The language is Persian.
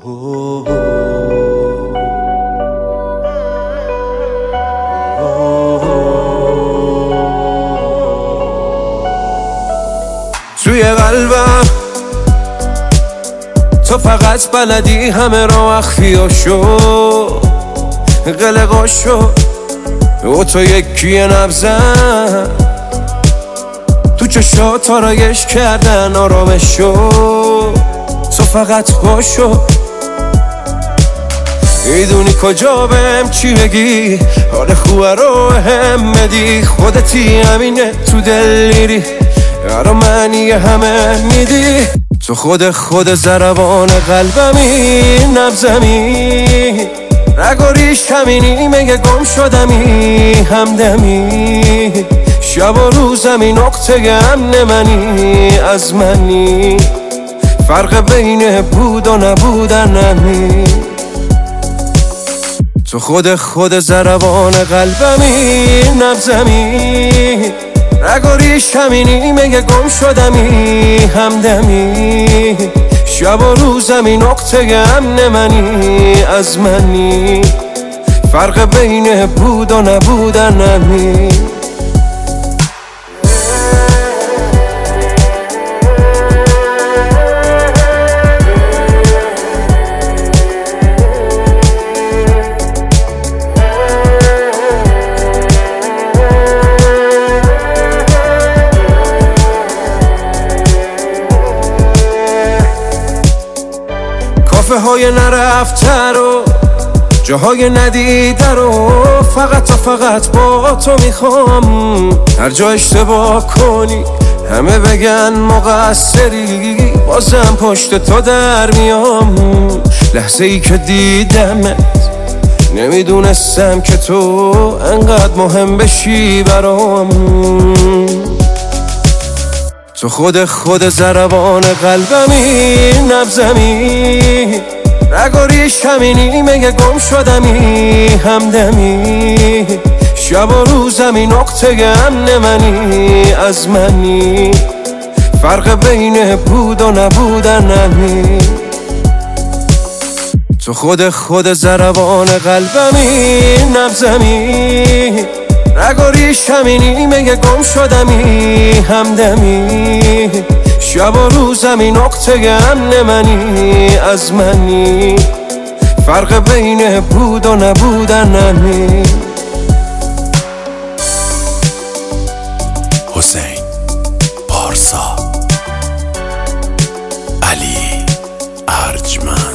توی قلبم تو فقط بلدی همه را اخفیاشو قلقاشو و تو یکی نبزن تو چشات آرایش کردن آرامشو تو فقط باشو میدونی کجا بهم چی بگی حال خوبه رو هم بدی خودتی همینه تو دل میری یارو منی همه میدی تو خود ضربان قلبمی نبزمی رگ و ریش همینی مگه گم شدمی همدمی شب و روزمی نقطه امن منی از منی فرق بین بود و نبودن نمی تو خود ضربان قلبمی نبزمی رگ و ریش همینی مگه گم شدمی همدمی شب و روزمی نقطه امن منی از منی فرق بین بود و نبودن نمی کافه های نرفته رو جاهای ندیده رو فقط با تو میخوام هر جا اشتباه کنی همه بگن مقصری بازم پشت تو در میام لحظه ای که دیدمت نمیدونستم که تو انقدر مهم بشی برام تو خود ضربان قلبمی نبزمی رگ و ریش همینی مگه گم شدمی همدمی شب و روزمی نقطه امن منی از منی فرق بین بود و نبودن نمی تو خود ضربان قلبمی نبزمی رگ و ریش همینی مگه گم شدمی همدمی شب و روزمی نقطه امن منی از منی فرق بین بود و نبودن نمی حسین پارسا علی ارجمند